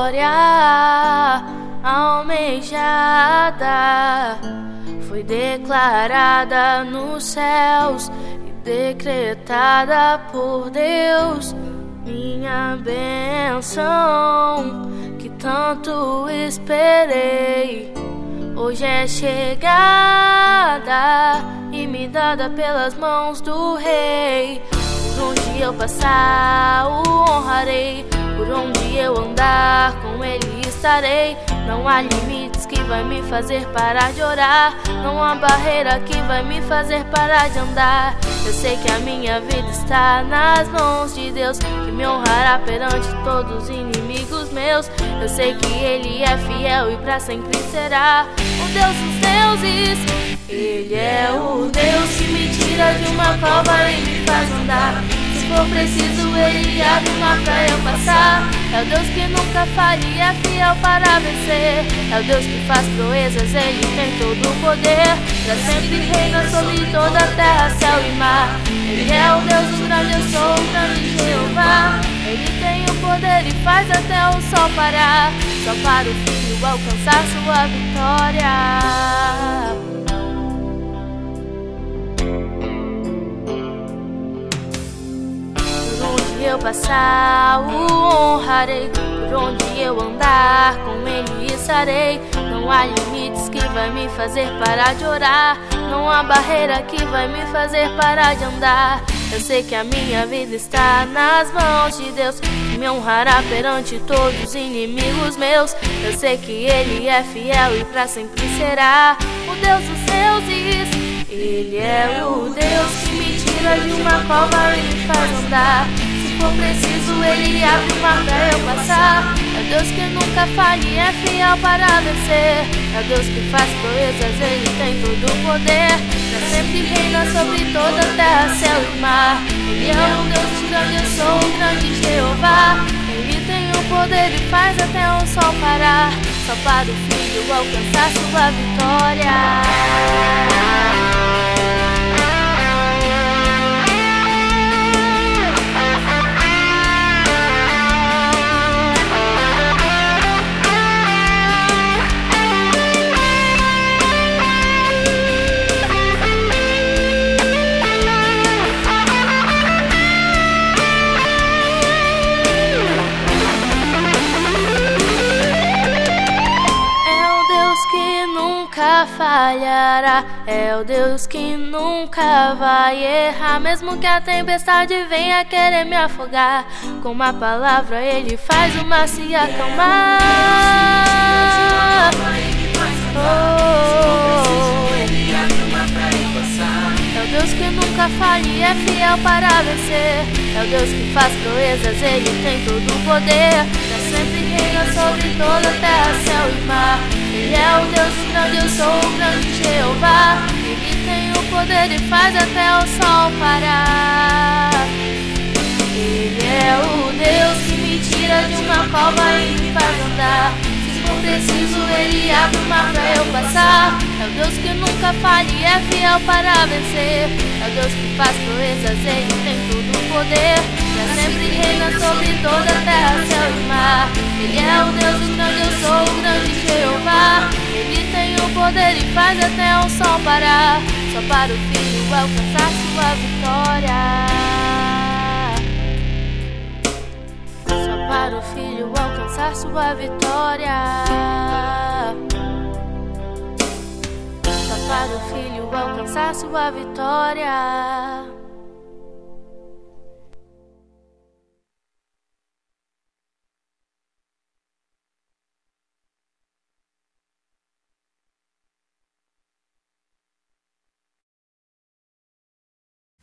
glória almejada foi declarada nos céus e decretada por Deus. Minha bênção que tanto esperei hoje é chegada e me dada pelas mãos do Rei. Por onde eu passar, o honrarei. Por onde eu andar, com Ele estarei. Não há limites que vai me fazer parar de orar. Não há barreira que vai me fazer parar de andar. Eu sei que a minha vida está nas mãos de Deus, que me honrará perante todos os inimigos meus. Eu sei que Ele é fiel e pra sempre será o Deus dos deuses. Ele é o Deus que me tira de uma cova e me faz andar. Se for preciso, Ele abre o mar pra eu passar. É o Deus que nunca falha e é fiel para vencer. É o Deus que faz proezas, Ele tem todo o poder. Pra sempre reina sobre toda a terra, céu e mar. Ele é o Deus do grande eu sou, o grande Jeová. Ele tem o poder e faz até o sol parar, só para o filho alcançar sua vitória. Eu passar, o honrarei. Por onde eu andar, com Ele estarei. Não há limites que vai me fazer parar de orar. Não há barreira que vai me fazer parar de andar. Eu sei que a minha vida está nas mãos de Deus, que me honrará perante todos os inimigos meus. Eu sei que Ele é fiel e pra sempre será o Deus dos deuses. Ele é o Deus que me tira de uma cova e me faz andar. Se for preciso, Ele abre o mar pra eu passar. É Deus que nunca falha e é fiel para vencer. É Deus que faz proezas, Ele tem todo o poder. Pra sempre reina sobre toda a terra, céu e mar. Ele é o Deus grande, eu sou o grande Jeová. Ele tem o poder e faz até o sol parar, só para o filho alcançar sua vitória. Nunca falhará, é o Deus que nunca vai errar. Mesmo que a tempestade venha querer me afogar, com uma palavra Ele faz o mar se acalmar. É o Deus que nunca falha e é fiel para vencer. É o Deus que faz proezas, Ele tem todo o poder. Pra sempre reina sobre toda a terra, céu e mar. Ele é o Deus grande, eu sou o grande Jeová. Ele tem o poder e faz até o sol parar. Ele é o Deus que me tira de uma cova e me faz andar. Se for preciso, Ele abre o mar pra eu passar. É o Deus que nunca falha e é fiel para vencer. É o Deus que faz proezas, Ele tem todo o poder. Pra sempre reina sobre toda a terra, céu e mar. Ele é o Deus grande, eu sou o grande Jeová. Ele tem o poder e faz até o sol parar, só para o filho alcançar sua vitória. Só para o filho alcançar sua vitória. Só para o filho alcançar sua vitória.